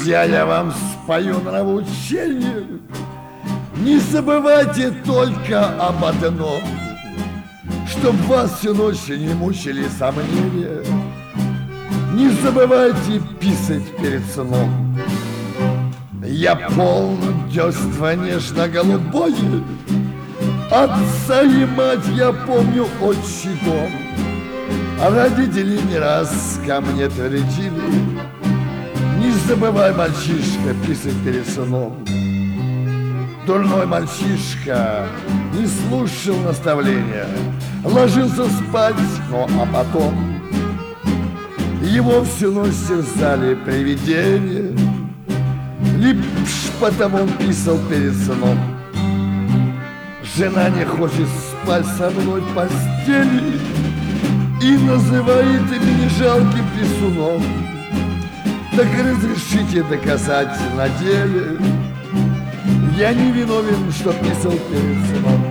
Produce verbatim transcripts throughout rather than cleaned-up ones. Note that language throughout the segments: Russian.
Друзья, я вам спою нравоучение. Не забывайте только об одном, чтоб вас всю ночь не мучили сомнения. Не забывайте писать перед сном. Я полон детства нежно-голубое, отца и мать я помню отчий дом. А родители не раз ко мне твердили: не забывай, мальчишка, писать перед сном. Дурной мальчишка не слушал наставления, ложился спать, но а потом его всю ночь терзали привидения. Лишь потому он писал перед сном: жена не хочет спать со мной в постели и называет меня жалким писуном. Так разрешите доказать на деле, я не виновен, что писал перед сном.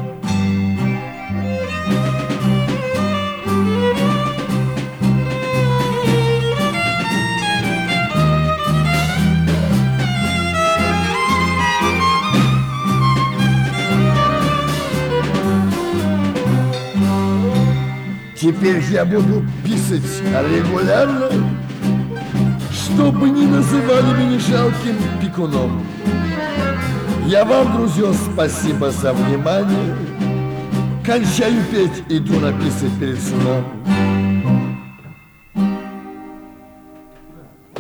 Теперь я буду писать регулярно, чтобы не называли меня жалким пикуном. Я вам, друзья, спасибо за внимание. Кончаю петь, иду написать перед сном.